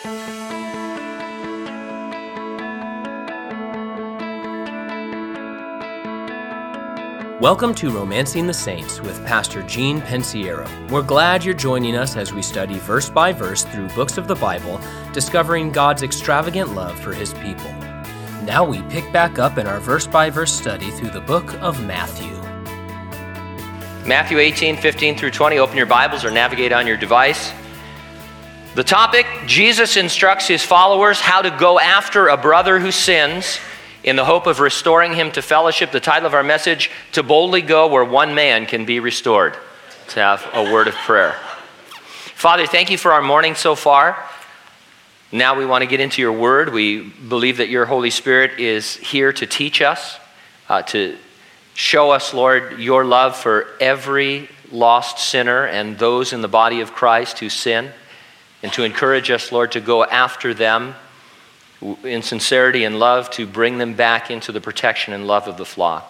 Welcome to Romancing the Saints with Pastor Gene Pensiero. We're glad you're joining us as we study verse by verse through books of the Bible, discovering God's extravagant love for His people. Now we pick back up in our verse by verse study through the book of Matthew. Matthew 18, 15 through 20. Open your Bibles or navigate on your device. The topic, Jesus instructs His followers how to go after a brother who sins in the hope of restoring him to fellowship. The title of our message, To Boldly Go Where One Man Can Be Restored. Let's have a word of prayer. Father, thank you for our morning so far. Now we want to get into your word. We believe that your Holy Spirit is here to teach us, to show us, Lord, your love for every lost sinner and those in the body of Christ who sin, and to encourage us, Lord, to go after them in sincerity and love, to bring them back into the protection and love of the flock.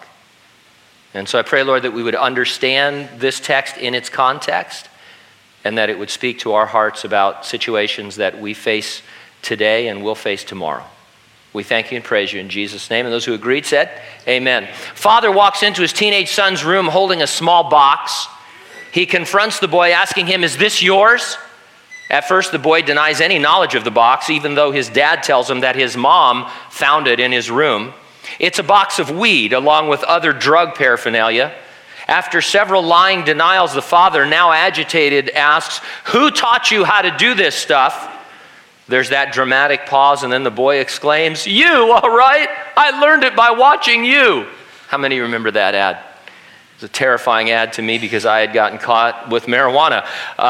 And so I pray, Lord, that we would understand this text in its context, and that it would speak to our hearts about situations that we face today and will face tomorrow. We thank you and praise you in Jesus' name. And those who agreed said, amen. Father walks into his teenage son's room holding a small box. He confronts the boy, asking him, "Is this yours?" At first, the boy denies any knowledge of the box, even though his dad tells him that his mom found it in his room. It's a box of weed, along with other drug paraphernalia. After several lying denials, the father, now agitated, asks, "Who taught you how to do this stuff?" There's that dramatic pause, and then the boy exclaims, "You, all right? I learned it by watching you." How many remember that ad? It was a terrifying ad to me because I had gotten caught with marijuana.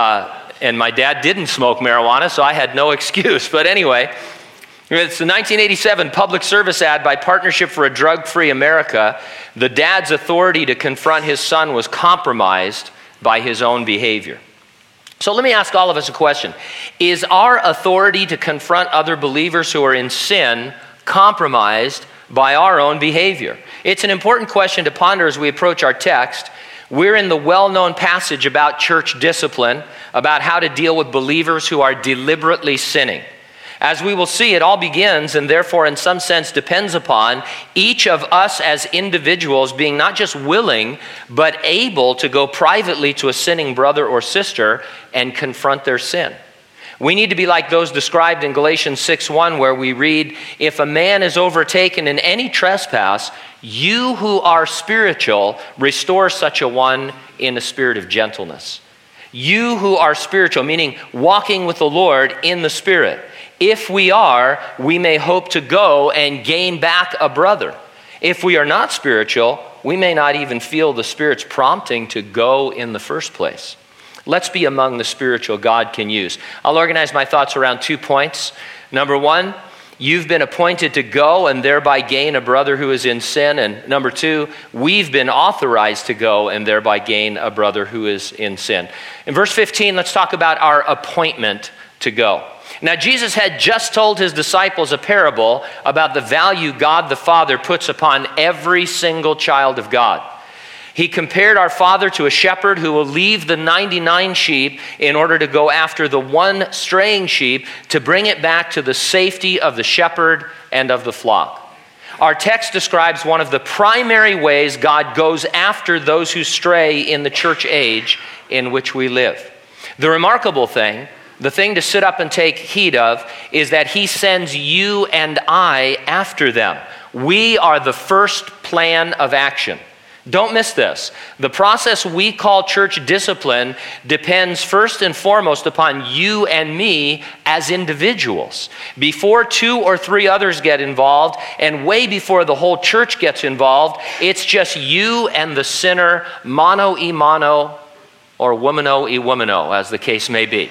And my dad didn't smoke marijuana, so I had no excuse. But anyway, it's the 1987 public service ad by Partnership for a Drug-Free America. The dad's authority to confront his son was compromised by his own behavior. So let me ask all of us a question. Is our authority to confront other believers who are in sin compromised by our own behavior? It's an important question to ponder as we approach our text. We're in the well-known passage about church discipline, about how to deal with believers who are deliberately sinning. As we will see, it all begins and therefore in some sense depends upon each of us as individuals being not just willing, but able to go privately to a sinning brother or sister and confront their sin. We need to be like those described in Galatians 6:1, where we read, "If a man is overtaken in any trespass, you who are spiritual, restore such a one in a spirit of gentleness." You who are spiritual, meaning walking with the Lord in the Spirit. If we are, we may hope to go and gain back a brother. If we are not spiritual, we may not even feel the Spirit's prompting to go in the first place. Let's be among the spiritual God can use. I'll organize my thoughts around 2 points. Number one, you've been appointed to go and thereby gain a brother who is in sin. And number two, we've been authorized to go and thereby gain a brother who is in sin. In verse 15, let's talk about our appointment to go. Now, Jesus had just told his disciples a parable about the value God the Father puts upon every single child of God. He compared our Father to a shepherd who will leave the 99 sheep in order to go after the one straying sheep to bring it back to the safety of the shepherd and of the flock. Our text describes one of the primary ways God goes after those who stray in the church age in which we live. The remarkable thing, the thing to sit up and take heed of, is that he sends you and I after them. We are the first plan of action. Don't miss this. The process we call church discipline depends first and foremost upon you and me as individuals. Before 2 or 3 others get involved, and way before the whole church gets involved, it's just you and the sinner, mano y mano, or womano y womano, as the case may be.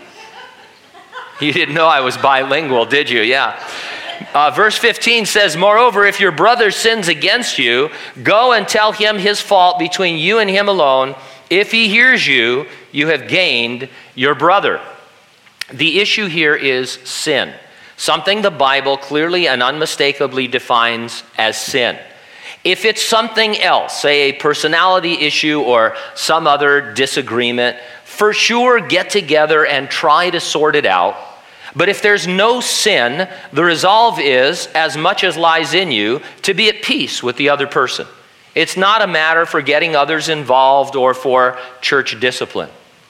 You didn't know I was bilingual, did you? Yeah. Verse 15 says, "Moreover, if your brother sins against you, go and tell him his fault between you and him alone. If he hears you, you have gained your brother." The issue here is sin, something the Bible clearly and unmistakably defines as sin. If it's something else, say a personality issue or some other disagreement, for sure get together and try to sort it out. But if there's no sin, the resolve is, as much as lies in you, to be at peace with the other person. It's not a matter for getting others involved or for church discipline.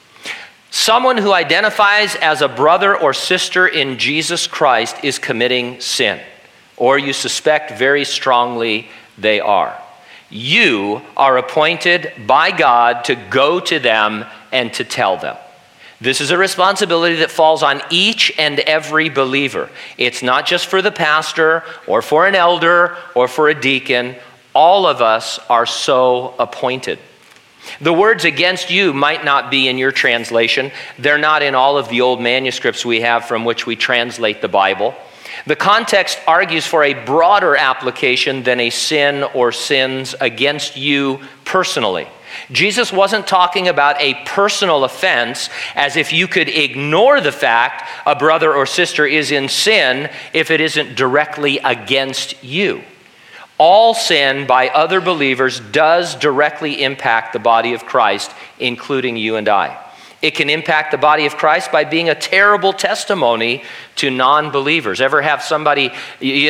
Someone who identifies as a brother or sister in Jesus Christ is committing sin, or you suspect very strongly they are. You are appointed by God to go to them and to tell them. This is a responsibility that falls on each and every believer. It's not just for the pastor or for an elder or for a deacon. All of us are so appointed. The words against you might not be in your translation. They're not in all of the old manuscripts we have from which we translate the Bible. The context argues for a broader application than a sin or sins against you personally. Jesus wasn't talking about a personal offense as if you could ignore the fact a brother or sister is in sin if it isn't directly against you. All sin by other believers does directly impact the body of Christ, including you and I. It can impact the body of Christ by being a terrible testimony to non-believers. Ever have somebody, you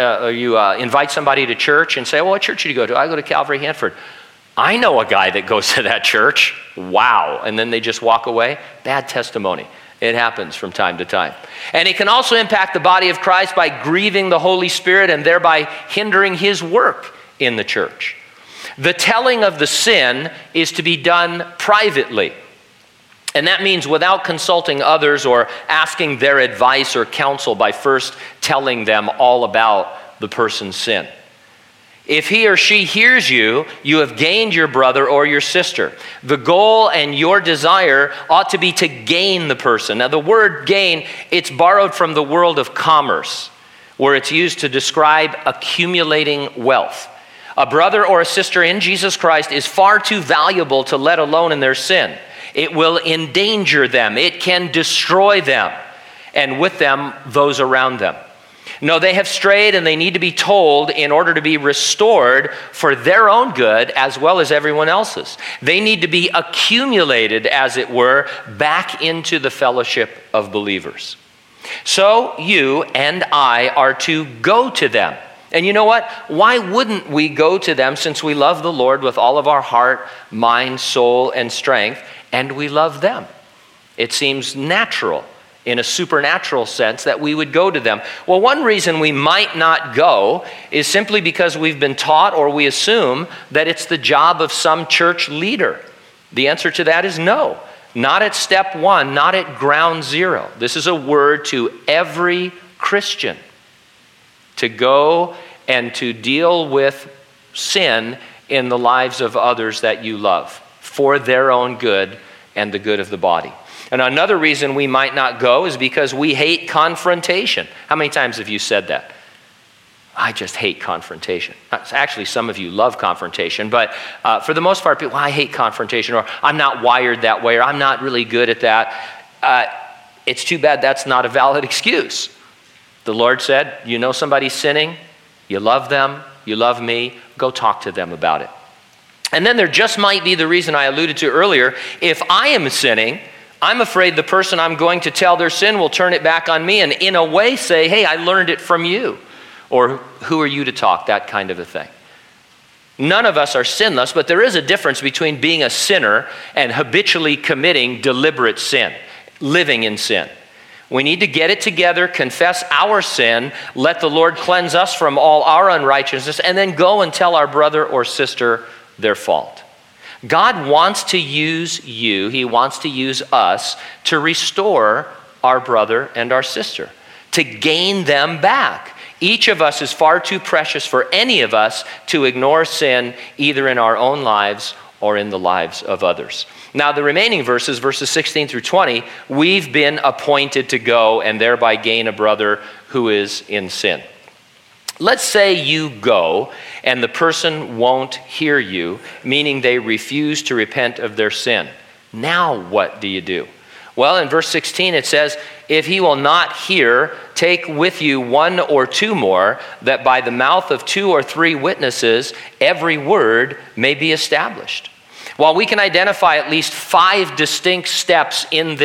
invite somebody to church and say, well, what church do you go to? I go to Calvary Hanford. I know a guy that goes to that church. Wow. And then they just walk away. Bad testimony. It happens from time to time. And it can also impact the body of Christ by grieving the Holy Spirit and thereby hindering his work in the church. The telling of the sin is to be done privately. And that means without consulting others or asking their advice or counsel by first telling them all about the person's sin. If he or she hears you, you have gained your brother or your sister. The goal and your desire ought to be to gain the person. Now, the word gain, it's borrowed from the world of commerce, where it's used to describe accumulating wealth. A brother or a sister in Jesus Christ is far too valuable to let alone in their sin. It will endanger them. It can destroy them, and with them, those around them. No, they have strayed and they need to be told in order to be restored for their own good as well as everyone else's. They need to be accumulated, as it were, back into the fellowship of believers. So you and I are to go to them. And you know what? Why wouldn't we go to them since we love the Lord with all of our heart, mind, soul, and strength, and we love them? It seems natural in a supernatural sense that we would go to them. Well, one reason we might not go is simply because we've been taught or we assume that it's the job of some church leader. The answer to that is no. Not at step one, not at ground zero. This is a word to every Christian to go and to deal with sin in the lives of others that you love for their own good and the good of the body. And another reason we might not go is because we hate confrontation. How many times have you said that? I just hate confrontation. Actually, some of you love confrontation, but for the most part, people, I hate confrontation, or I'm not wired that way, or I'm not really good at that. It's too bad that's not a valid excuse. The Lord said, you know somebody's sinning, you love them, you love me, go talk to them about it. And then there just might be the reason I alluded to earlier. If I am sinning, I'm afraid the person I'm going to tell their sin will turn it back on me and in a way say, hey, I learned it from you. Or who are you to talk, that kind of a thing. None of us are sinless, but there is a difference between being a sinner and habitually committing deliberate sin, living in sin. We need to get it together, confess our sin, let the Lord cleanse us from all our unrighteousness, and then go and tell our brother or sister their fault. God wants to use you, he wants to use us to restore our brother and our sister, to gain them back. Each of us is far too precious for any of us to ignore sin either in our own lives or in the lives of others. Now, the remaining verses 16 through 20, we've been appointed to go and thereby gain a brother who is in sin. Let's say you go and the person won't hear you, meaning they refuse to repent of their sin. Now what do you do? Well, in verse 16 it says, if he will not hear, take with you one or two more, that by the mouth of 2 or 3 witnesses every word may be established. While we can identify at least 5 distinct steps in this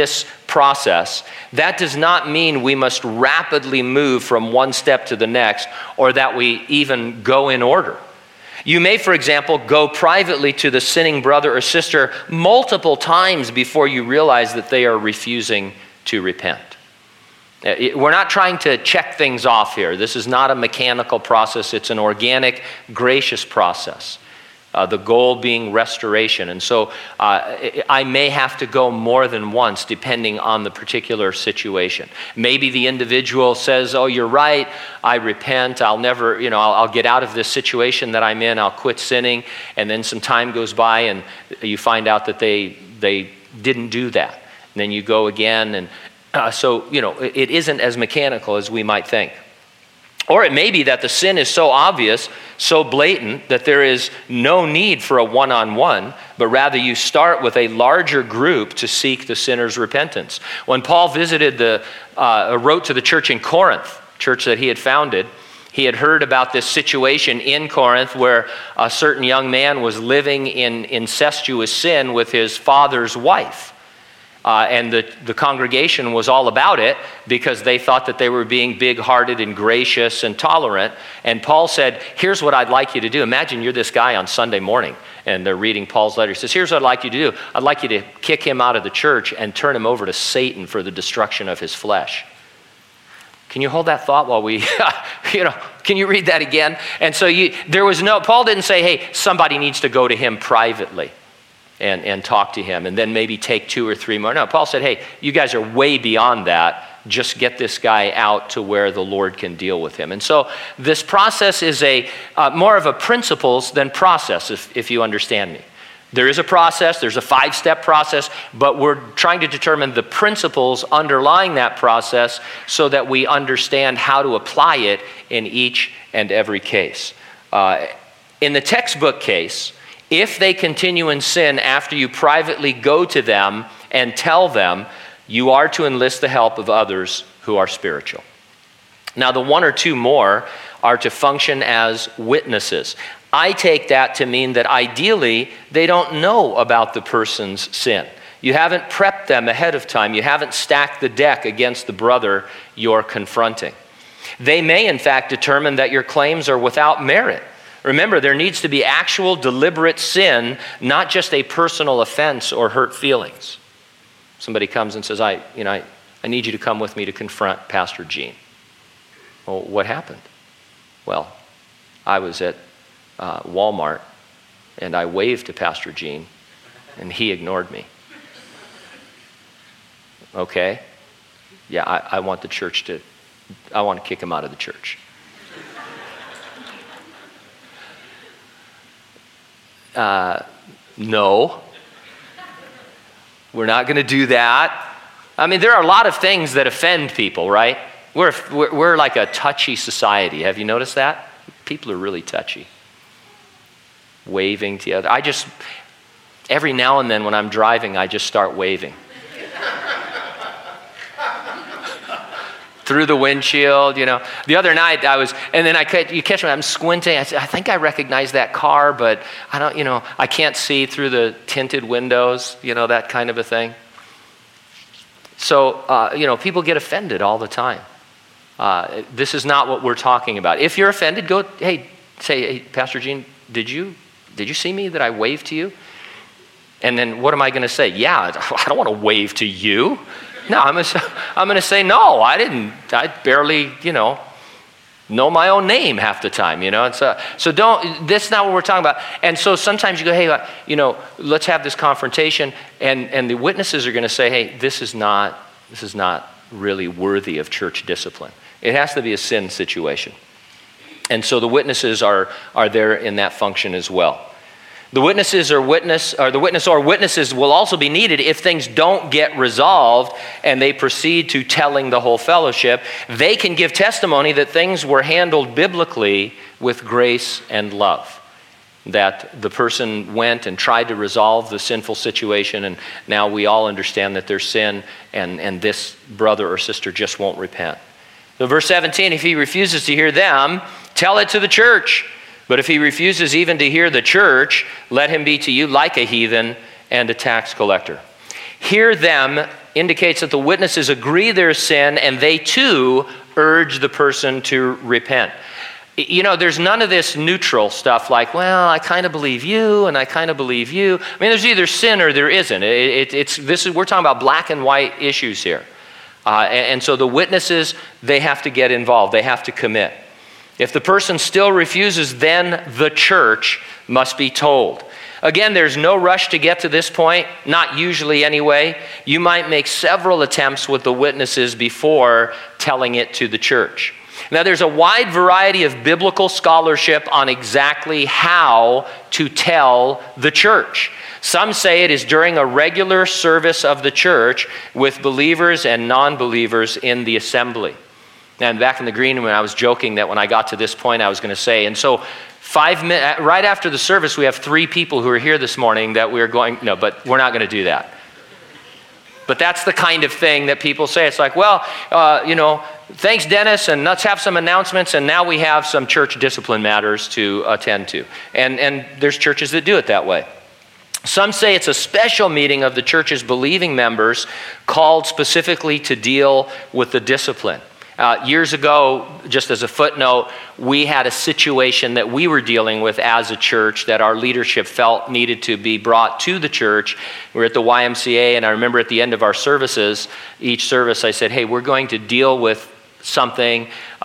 process, that does not mean we must rapidly move from one step to the next or that we even go in order. You may, for example, go privately to the sinning brother or sister multiple times before you realize that they are refusing to repent. We're not trying to check things off here. This is not a mechanical process. It's an organic, gracious process. The goal being restoration. And so I may have to go more than once depending on the particular situation. Maybe the individual says, oh, you're right, I repent, I'll never, I'll get out of this situation that I'm in, I'll quit sinning, and then some time goes by and you find out that they didn't do that. And then you go again, and so it isn't as mechanical as we might think. Or it may be that the sin is so obvious, so blatant, that there is no need for a one-on-one, but rather you start with a larger group to seek the sinner's repentance. When Paul wrote to the church in Corinth, church that he had founded, he had heard about this situation in Corinth where a certain young man was living in incestuous sin with his father's wife. And the congregation was all about it because they thought that they were being big-hearted and gracious and tolerant. And Paul said, here's what I'd like you to do. Imagine you're this guy on Sunday morning and they're reading Paul's letter. He says, here's what I'd like you to do. I'd like you to kick him out of the church and turn him over to Satan for the destruction of his flesh. Can you hold that thought while we, can you read that again? And so Paul didn't say, hey, somebody needs to go to him privately and talk to him and then maybe take 2 or 3 more. No, Paul said, hey, you guys are way beyond that. Just get this guy out to where the Lord can deal with him. And so this process is more of a principles than process, if you understand me. There is a process, there's a 5-step process, but we're trying to determine the principles underlying that process so that we understand how to apply it in each and every case. In the textbook case, if they continue in sin after you privately go to them and tell them, you are to enlist the help of others who are spiritual. Now, the 1 or 2 more are to function as witnesses. I take that to mean that ideally they don't know about the person's sin. You haven't prepped them ahead of time. You haven't stacked the deck against the brother you're confronting. They may, in fact, determine that your claims are without merit. Remember, there needs to be actual deliberate sin, not just a personal offense or hurt feelings. Somebody comes and says, I need you to come with me to confront Pastor Gene. Well, what happened? Well, I was at Walmart and I waved to Pastor Gene and he ignored me. Okay? Yeah, I want I want to kick him out of the church. No, we're not going to do that. I mean, there are a lot of things that offend people, right? We're like a touchy society. Have you noticed that? People are really touchy. Waving to the other. Every now and then when I'm driving, I just start waving. Through the windshield, The other night you catch me, I'm squinting. I think I recognize that car, but I don't, I can't see through the tinted windows, that kind of a thing. So, people get offended all the time. This is not what we're talking about. If you're offended, say, hey, Pastor Gene, did you see me that I waved to you? And then what am I going to say? Yeah, I don't want to wave to you. No, I'm going to say, no, I didn't. I barely, know my own name half the time, So that's not what we're talking about. And so sometimes you go, hey, let's have this confrontation. And the witnesses are going to say, hey, this is not really worthy of church discipline. It has to be a sin situation. And so the witnesses are there in that function as well. The witness or witnesses will also be needed if things don't get resolved and they proceed to telling the whole fellowship. They can give testimony that things were handled biblically with grace and love. That the person went and tried to resolve the sinful situation, and now we all understand that there's sin, and this brother or sister just won't repent. So verse 17, if he refuses to hear them, tell it to the church. But if he refuses even to hear the church, let him be to you like a heathen and a tax collector. Hear them indicates that the witnesses agree their sin and they too urge the person to repent. You know, there's none of this neutral stuff like, well, I kind of believe you and I kind of believe you. I mean, there's either sin or there isn't. We're talking about black and white issues here. And so the witnesses, they have to get involved. They have to commit. If the person still refuses, then the church must be told. Again, there's no rush to get to this point, not usually anyway. You might make several attempts with the witnesses before telling it to the church. Now, there's a wide variety of biblical scholarship on exactly how to tell the church. Some say it is during a regular service of the church with believers and non-believers in the assembly. And back in the green room, I was joking that when I got to this point, I was going to say, and so 5 minutes, right after the service, we have 3 people who are here this morning that we're going, no, but we're not going to do that. But that's the kind of thing that people say. It's like, well, thanks, Dennis, and let's have some announcements, and now we have some church discipline matters to attend to. And there's churches that do it that way. Some say it's a special meeting of the church's believing members called specifically to deal with the discipline. Years ago, just as a footnote, we had a situation that we were dealing with as a church that our leadership felt needed to be brought to the church. We were at the YMCA, and I remember at the end of our services, each service, I said, hey, we're going to deal with something,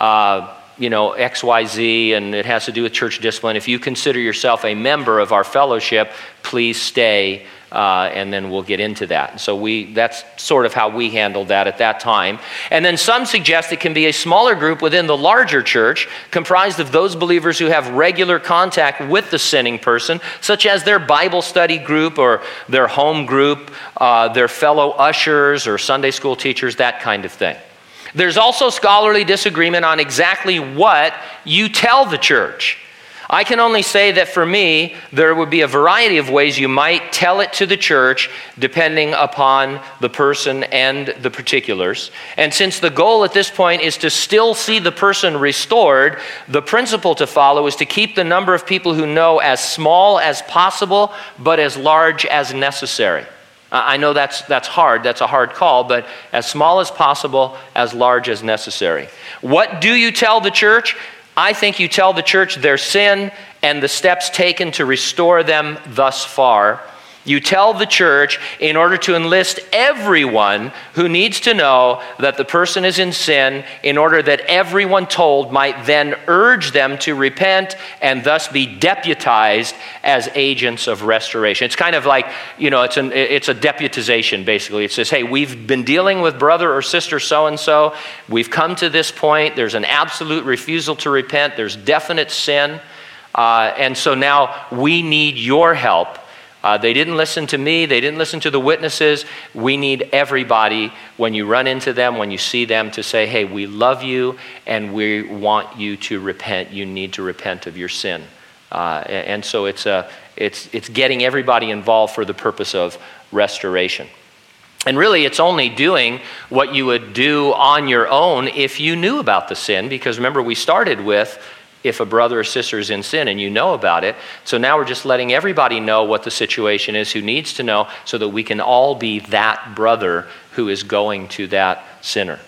XYZ, and it has to do with church discipline. If you consider yourself a member of our fellowship, please stay. And then we'll get into that. And so that's sort of how we handled that at that time. And then some suggest it can be a smaller group within the larger church, comprised of those believers who have regular contact with the sinning person, such as their Bible study group or their home group, their fellow ushers or Sunday school teachers, that kind of thing. There's also scholarly disagreement on exactly what you tell the church. I can only say that for me, there would be a variety of ways you might tell it to the church depending upon the person and the particulars. And since the goal at this point is to still see the person restored, the principle to follow is to keep the number of people who know as small as possible, but as large as necessary. I know that's hard. That's a hard call, but as small as possible, as large as necessary. What do you tell the church? I think you tell the church their sin and the steps taken to restore them thus far. You tell the church in order to enlist everyone who needs to know that the person is in sin, in order that everyone told might then urge them to repent and thus be deputized as agents of restoration. It's kind of like, it's a deputization basically. It says, hey, we've been dealing with brother or sister so-and-so. We've come to this point. There's an absolute refusal to repent. There's definite sin. And so now we need your help. They didn't listen to me. They didn't listen to the witnesses. We need everybody, when you run into them, when you see them, to say, hey, we love you and we want you to repent. You need to repent of your sin. And so it's getting everybody involved for the purpose of restoration. And really, it's only doing what you would do on your own if you knew about the sin, because remember, we started with if a brother or sister is in sin and you know about it. So now we're just letting everybody know what the situation is who needs to know, so that we can all be that brother who is going to that sinner.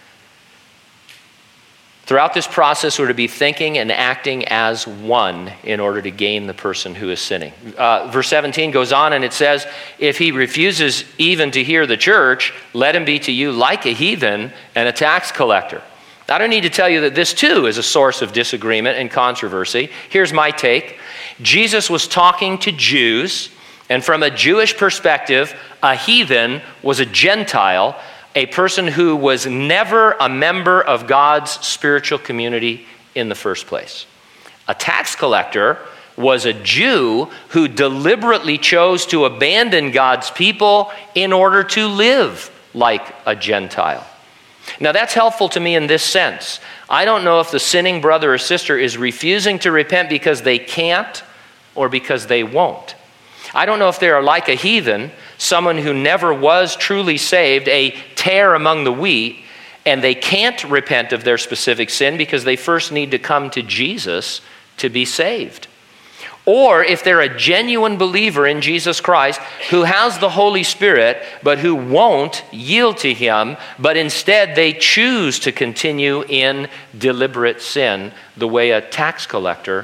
Throughout this process, we're to be thinking and acting as one in order to gain the person who is sinning. Verse 17 goes on and it says, if he refuses even to hear the church, let him be to you like a heathen and a tax collector. I don't need to tell you that this too is a source of disagreement and controversy. Here's my take. Jesus was talking to Jews, and from a Jewish perspective, a heathen was a Gentile, a person who was never a member of God's spiritual community in the first place. A tax collector was a Jew who deliberately chose to abandon God's people in order to live like a Gentile. Now that's helpful to me in this sense. I don't know if the sinning brother or sister is refusing to repent because they can't or because they won't. I don't know if they are like a heathen, someone who never was truly saved, a tare among the wheat, and they can't repent of their specific sin because they first need to come to Jesus to be saved. or if they're a genuine believer in Jesus Christ who has the Holy Spirit, but who won't yield to him, but instead they choose to continue in deliberate sin, the way a tax collector,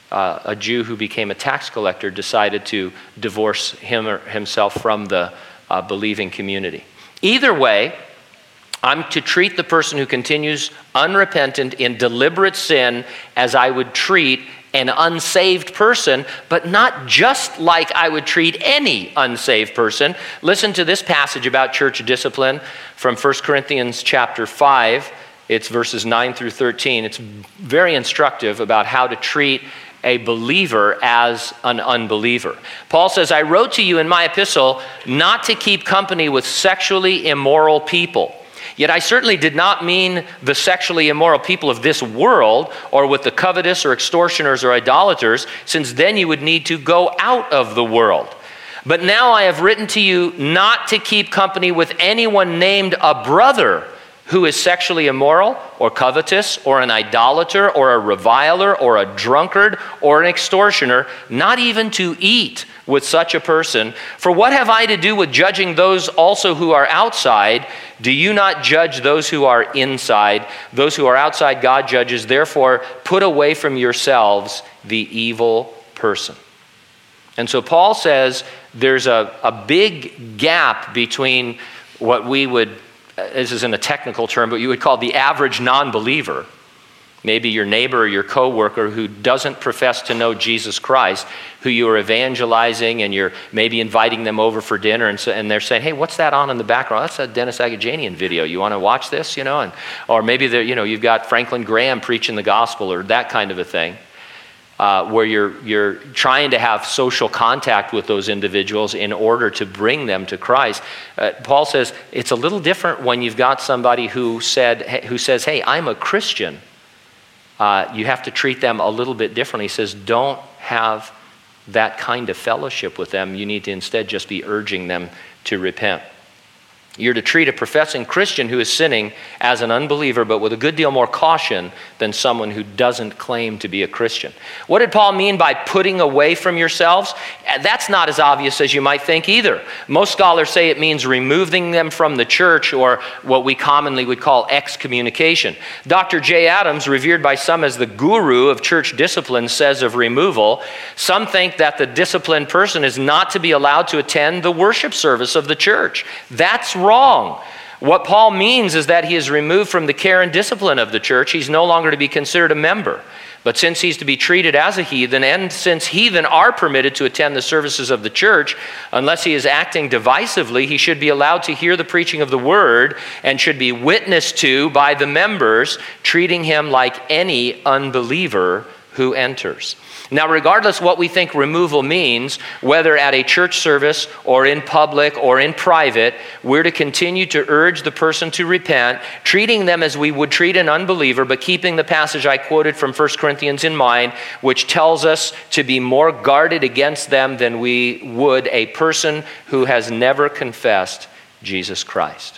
a Jew who became a tax collector, decided to divorce him or himself from the believing community. Either way, I'm to treat the person who continues unrepentant in deliberate sin as I would treat an unsaved person, but not just like I would treat any unsaved person. Listen to this passage about church discipline from 1 Corinthians chapter 5. It's verses 9 through 13. It's very instructive about how to treat a believer as an unbeliever. Paul says, I wrote to you in my epistle not to keep company with sexually immoral people. Yet I certainly did not mean the sexually immoral people of this world, or with the covetous or extortioners or idolaters, since then you would need to go out of the world. But now I have written to you not to keep company with anyone named a brother who is sexually immoral or covetous or an idolater or a reviler or a drunkard or an extortioner, not even to eat with such a person. For what have I to do with judging those also who are outside? Do you not judge those who are inside? Those who are outside God judges. Therefore, put away from yourselves the evil person. And so Paul says there's a big gap between what we would, this isn't a technical term, but you would call the average non-believer, maybe your neighbor or your coworker who doesn't profess to know Jesus Christ, who you are evangelizing and you're maybe inviting them over for dinner, and they're saying, hey, what's that on in the background? That's a Dennis Agajanian video. You want to watch this? Or maybe you've got Franklin Graham preaching the gospel or that kind of a thing. Where you're trying to have social contact with those individuals in order to bring them to Christ. Paul says it's a little different when you've got somebody who says, hey, I'm a Christian. You have to treat them a little bit differently. He says, don't have that kind of fellowship with them. You need to instead just be urging them to repent. You're to treat a professing Christian who is sinning as an unbeliever, but with a good deal more caution than someone who doesn't claim to be a Christian. What did Paul mean by putting away from yourselves? That's not as obvious as you might think either. Most scholars say it means removing them from the church, or what we commonly would call excommunication. Dr. J. Adams, revered by some as the guru of church discipline, says of removal, some think that the disciplined person is not to be allowed to attend the worship service of the church. That's wrong. What Paul means is that he is removed from the care and discipline of the church. He's no longer to be considered a member. But since he's to be treated as a heathen, and since heathen are permitted to attend the services of the church, unless he is acting divisively, he should be allowed to hear the preaching of the word and should be witnessed to by the members, treating him like any unbeliever who enters. Now, regardless what we think removal means, whether at a church service or in public or in private, we're to continue to urge the person to repent, treating them as we would treat an unbeliever, but keeping the passage I quoted from 1 Corinthians in mind, which tells us to be more guarded against them than we would a person who has never confessed Jesus Christ.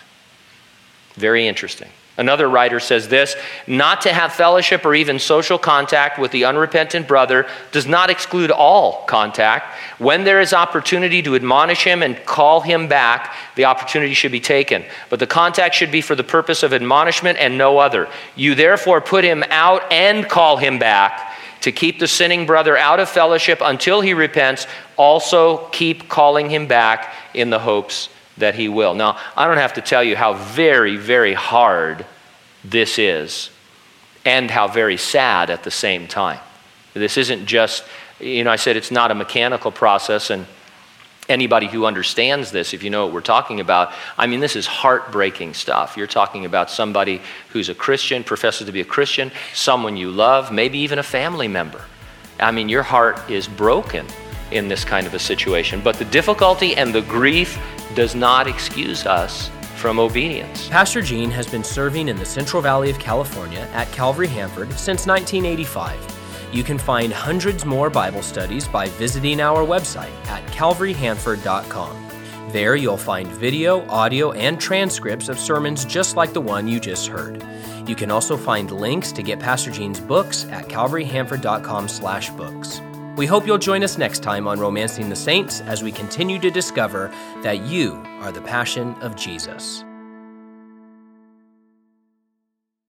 Very interesting. Another writer says this, not to have fellowship or even social contact with the unrepentant brother does not exclude all contact. When there is opportunity to admonish him and call him back, the opportunity should be taken. But the contact should be for the purpose of admonishment and no other. You therefore put him out and call him back to keep the sinning brother out of fellowship until he repents. Also keep calling him back in the hopes that he will. Now, I don't have to tell you how very, very hard this is and how very sad at the same time. This isn't just, I said it's not a mechanical process, and anybody who understands this, if you know what we're talking about, this is heartbreaking stuff. You're talking about somebody who's a Christian, professes to be a Christian, someone you love, maybe even a family member. Your heart is broken in this kind of a situation. But the difficulty and the grief does not excuse us from obedience. Pastor Gene has been serving in the Central Valley of California at Calvary Hanford since 1985. You can find hundreds more Bible studies by visiting our website at calvaryhanford.com. There you'll find video, audio, and transcripts of sermons just like the one you just heard. You can also find links to get Pastor Gene's books at calvaryhanford.com/books. We hope you'll join us next time on Romancing the Saints as we continue to discover that you are the passion of Jesus.